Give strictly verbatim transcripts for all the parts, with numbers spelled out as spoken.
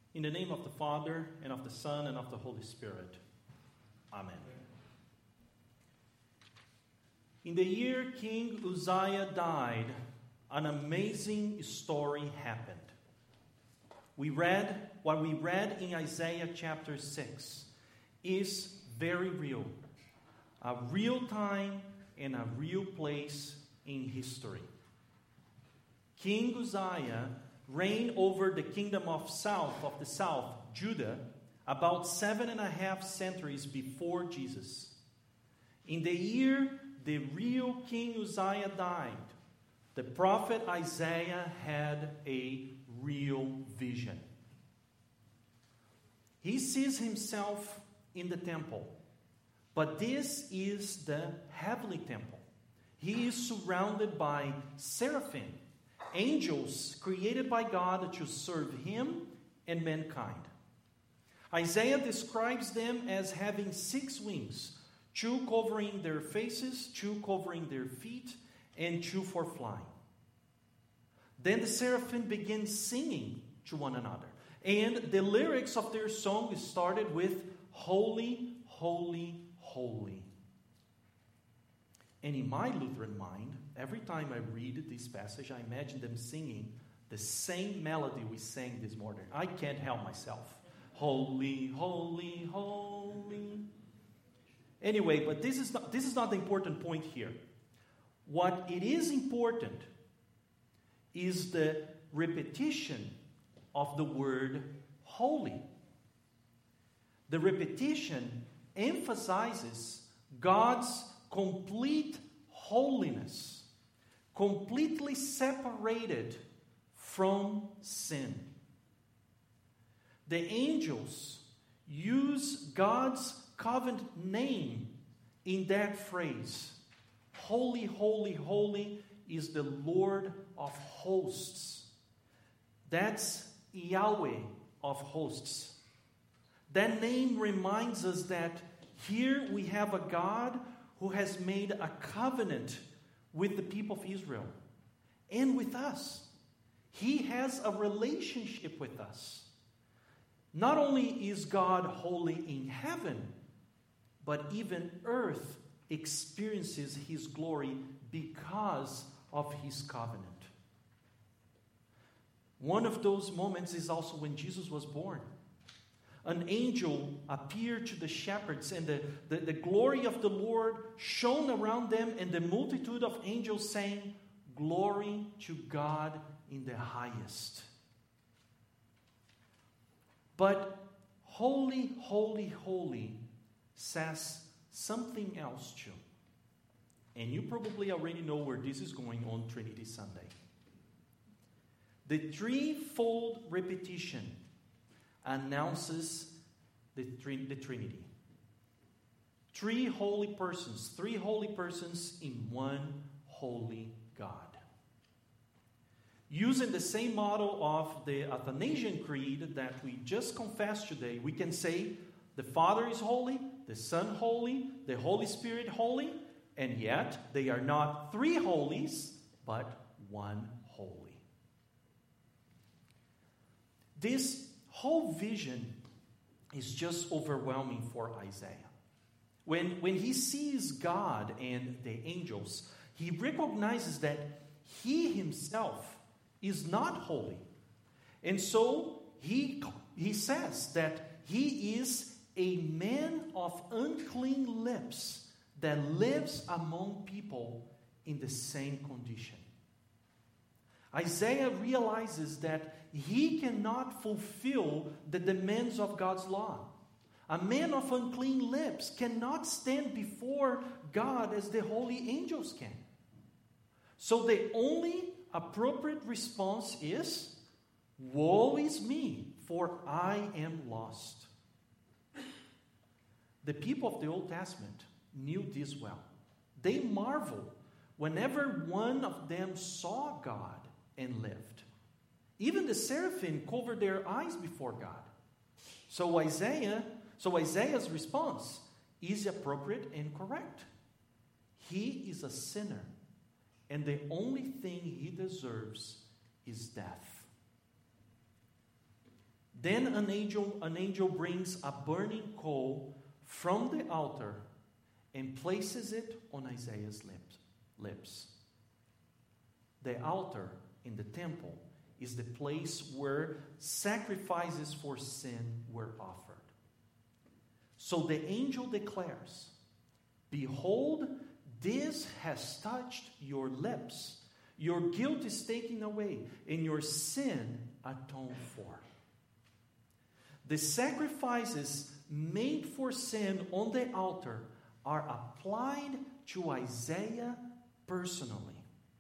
In the name of the Father, and of the Son, and of the Holy Spirit. Amen. In the year King Uzziah died, an amazing story happened. We read, what we read in Isaiah chapter six is very real. A real time and a real place in history. King Uzziah reigned over the kingdom of south of the south, Judah, about seven and a half centuries before Jesus. In the year the real King Uzziah died, the prophet Isaiah had a real vision. He sees himself in the temple, but this is the heavenly temple. He is surrounded by seraphim, angels created by God to serve him and mankind. Isaiah describes them as having six wings, two covering their faces, two covering their feet, and two for flying. Then the seraphim begin singing to one another. And the lyrics of their song started with, "Holy, holy, holy." And in my Lutheran mind, every time I read this passage, I imagine them singing the same melody we sang this morning. I can't help myself. Holy, holy, holy. Anyway, but this is not, this is not the important point here. What it is important is the repetition of the word holy. The repetition emphasizes God's complete holiness, completely separated from sin. The angels use God's covenant name in that phrase. Holy, holy, holy is the Lord of hosts. That's Yahweh of hosts. That name reminds us that here we have a God who has made a covenant with the people of Israel and with us. He has a relationship with us. Not only is God holy in heaven, but even earth experiences his glory because of his covenant. One of those moments is also when Jesus was born. An angel appeared to the shepherds, and the, the, the glory of the Lord shone around them, and the multitude of angels sang, "Glory to God in the highest." But holy, holy, holy says something else too. And you probably already know where this is going on Trinity Sunday. The threefold repetition announces the, trin- the Trinity. Three holy persons, three holy persons in one holy God. Using the same model of the Athanasian Creed that we just confessed today, we can say the Father is holy, the Son holy, the Holy Spirit holy, and yet they are not three holies, but one holy. This whole vision is just overwhelming for Isaiah. When, when he sees God and the angels, he recognizes that he himself is not holy. And so he, he says that he is a man of unclean lips that lives among people in the same condition. Isaiah realizes that he cannot fulfill the demands of God's law. A man of unclean lips cannot stand before God as the holy angels can. So the only appropriate response is, "Woe is me, for I am lost." The people of the Old Testament knew this well. They marveled whenever one of them saw God and lived. Even the seraphim covered their eyes before God. So Isaiah, so Isaiah's response is appropriate and correct. He is a sinner, and the only thing he deserves is death. Then an angel, an angel brings a burning coal from the altar and places it on Isaiah's lips. lips. The altar in the temple is the place where sacrifices for sin were offered. So the angel declares, "Behold, this has touched your lips. Your guilt is taken away, and your sin atoned for." The sacrifices made for sin on the altar are applied to Isaiah personally.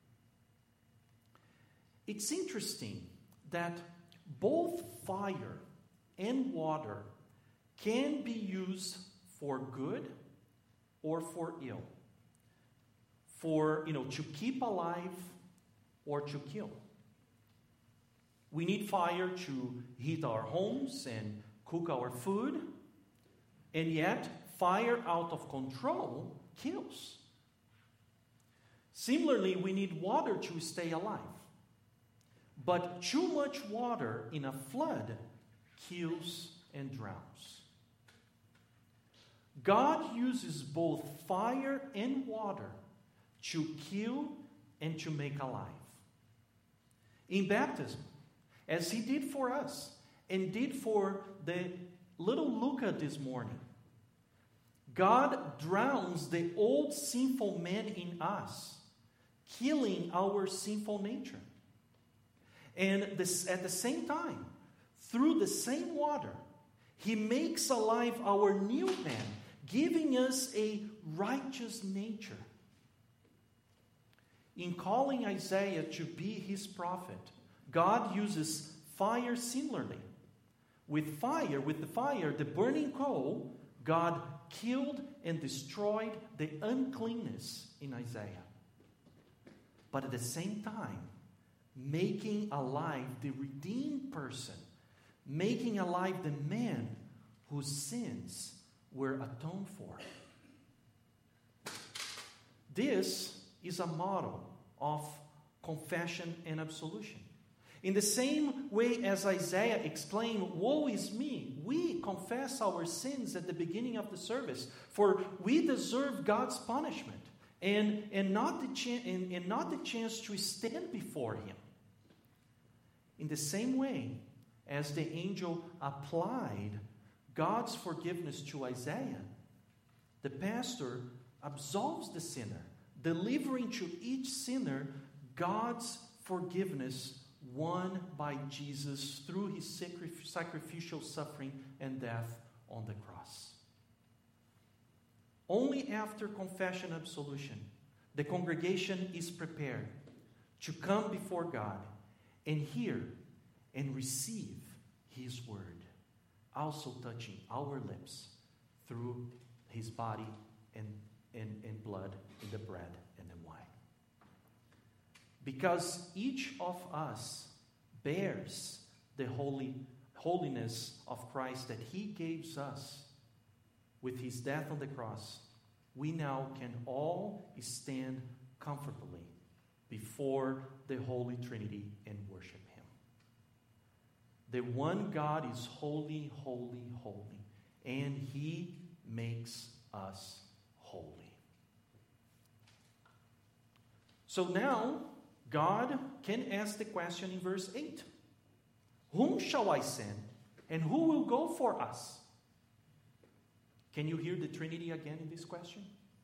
It's interesting that both fire and water can be used for good or for ill. For, you know, to keep alive or to kill. We need fire to heat our homes and cook our food, and yet fire out of control kills. Similarly, we need water to stay alive. But too much water in a flood kills and drowns. God uses both fire and water to kill and to make alive. In baptism, as He did for us and did for the little Luca this morning, God drowns the old sinful man in us, killing our sinful nature. And this, at the same time, through the same water, He makes alive our new man, giving us a righteous nature. In calling Isaiah to be His prophet, God uses fire similarly. With fire, with the fire, the burning coal, God killed and destroyed the uncleanness in Isaiah. But at the same time, making alive the redeemed person, making alive the man whose sins were atoned for. This is a model of confession and absolution. In the same way as Isaiah explained, "Woe is me," we confess our sins at the beginning of the service, for we deserve God's punishment and, and, not, the cha- and, and not the chance to stand before Him. In the same way as the angel applied God's forgiveness to Isaiah, the pastor absolves the sinner, delivering to each sinner God's forgiveness won by Jesus through His sacrificial suffering and death on the cross. Only after confession and absolution, the congregation is prepared to come before God and hear and receive His word, also touching our lips through His body and, and, and blood in the bread and the wine. Because each of us bears the holy holiness of Christ that He gives us with His death on the cross, we now can all stand comfortably before the Holy Trinity and worship Him. The one God is holy, holy, holy, and He makes us holy. So now, God can ask the question in verse eight. Whom shall I send, and who will go for us? Can you hear the Trinity again in this question?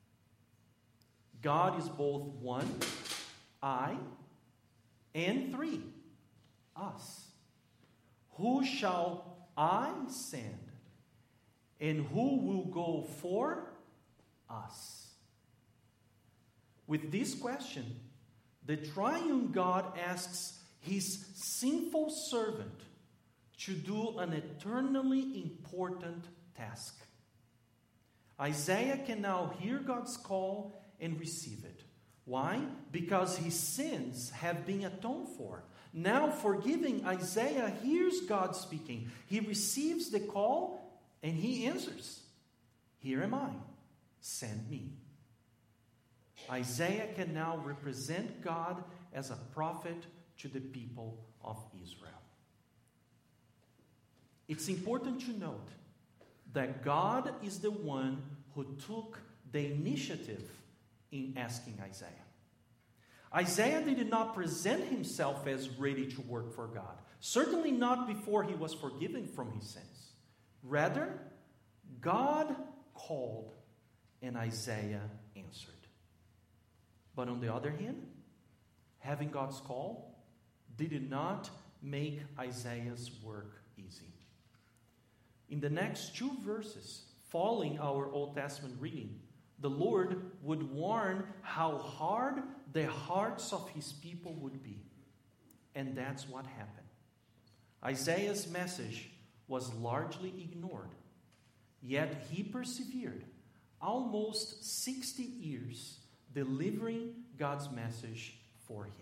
God is both one, I, and three, us. Who shall I send, and who will go for us? With this question, the triune God asks His sinful servant to do an eternally important task. Isaiah can now hear God's call and receive it. Why? Because his sins have been atoned for. Now, forgiving, Isaiah hears God speaking. He receives the call and he answers, "Here am I, send me." Isaiah can now represent God as a prophet to the people of Israel. It's important to note that God is the one who took the initiative in asking Isaiah. Isaiah did not present himself as ready to work for God. Certainly not before he was forgiven from his sins. Rather, God called and Isaiah answered. But on the other hand, having God's call did not make Isaiah's work easy. In the next two verses, following our Old Testament reading, the Lord would warn how hard the hearts of his people would be. And that's what happened. Isaiah's message was largely ignored, yet he persevered almost sixty years delivering God's message for him.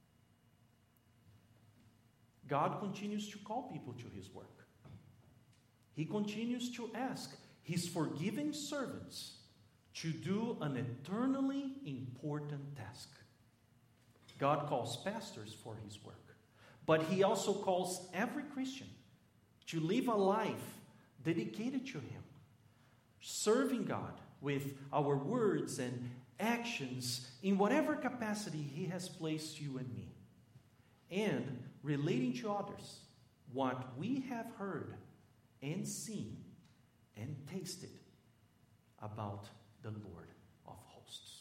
God continues to call people to his work. He continues to ask his forgiving servants to do an eternally important task. God calls pastors for his work, but he also calls every Christian to live a life dedicated to him, serving God with our words and actions in whatever capacity he has placed you and me, and relating to others what we have heard and seen and tasted about the Lord of hosts.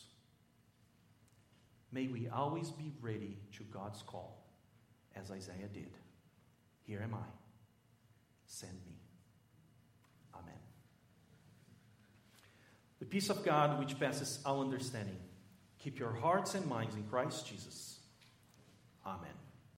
May we always be ready to God's call, as Isaiah did. Here am I. Send me. Amen. The peace of God, which passes all understanding, keep your hearts and minds in Christ Jesus. Amen.